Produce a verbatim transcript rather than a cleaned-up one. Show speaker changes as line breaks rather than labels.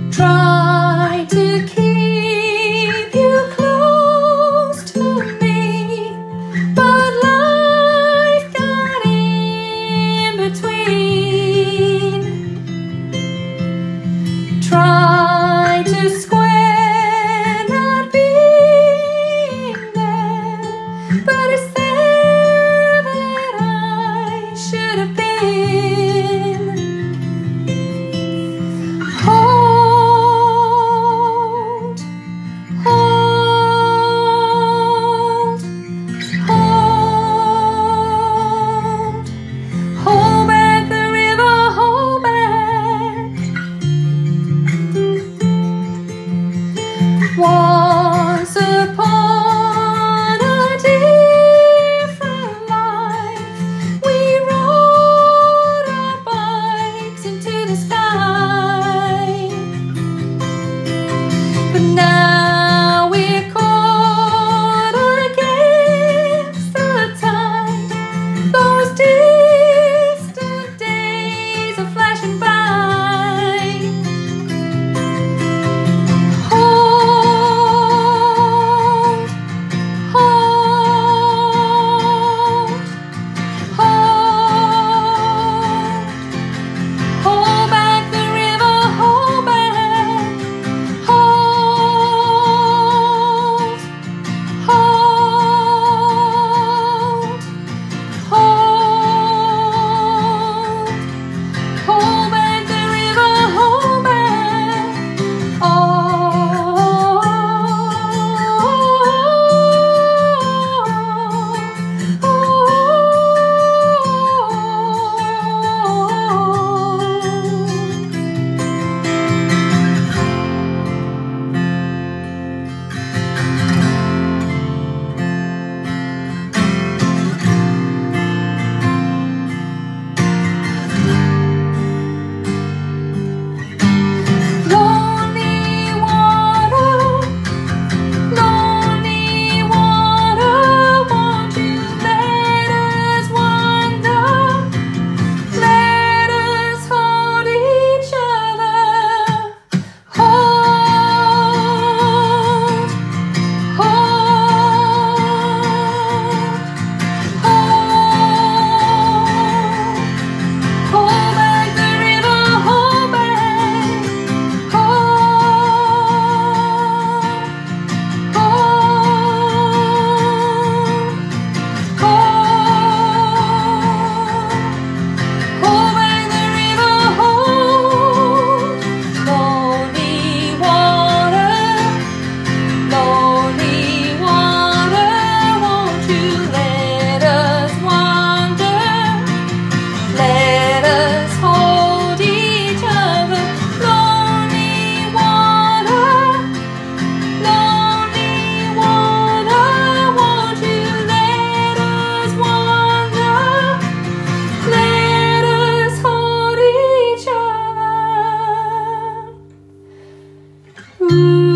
Try to keep you close to me, but life got in between. Try to square not being there, but it's there that I should have been. Hold, hold, hold, hold back the river, hold back. Once upon a different life, we rode our bikes into the sky. But now we're caught against the tide. Those distant days are flashing by. Hold, hold, hold, hold back the river, hold back. Hold, hold, hold, hold back the river, hold back. Oh, oh, oh, lonely water, lonely water, won't you let us wander? Let us hold each other. Hold, hold, hold, hold back the river, hold back. Hold, hold, hold, hold back the river, hold. Lonely water, lonely water, won't you let us wander? Let us hold each other. Lonely water, lonely water, won't you let us wander? Let us hold each other. Ooh.